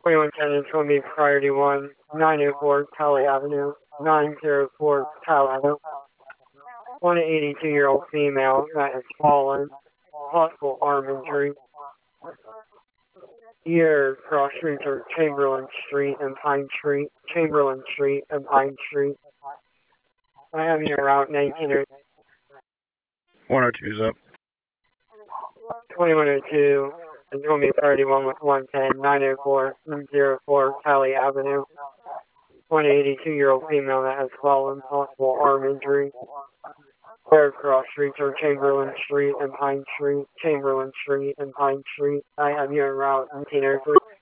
2110 is going to be priority 1, 904 Tally Avenue, 904 Tally Avenue. 182-year-old female that has fallen, possible arm injury. Your cross streets are Chamberlain Street and Pine Street, Chamberlain Street and Pine Street. I have your route 19 102's up. 2102 is going to be priority 1 with 110, 904, 04 Tally Avenue. 182-year-old female that has fallen, possible arm injury. Where cross streets are Chamberlain Street and Pine Street, Chamberlain Street and Pine Street. I have your route 1903.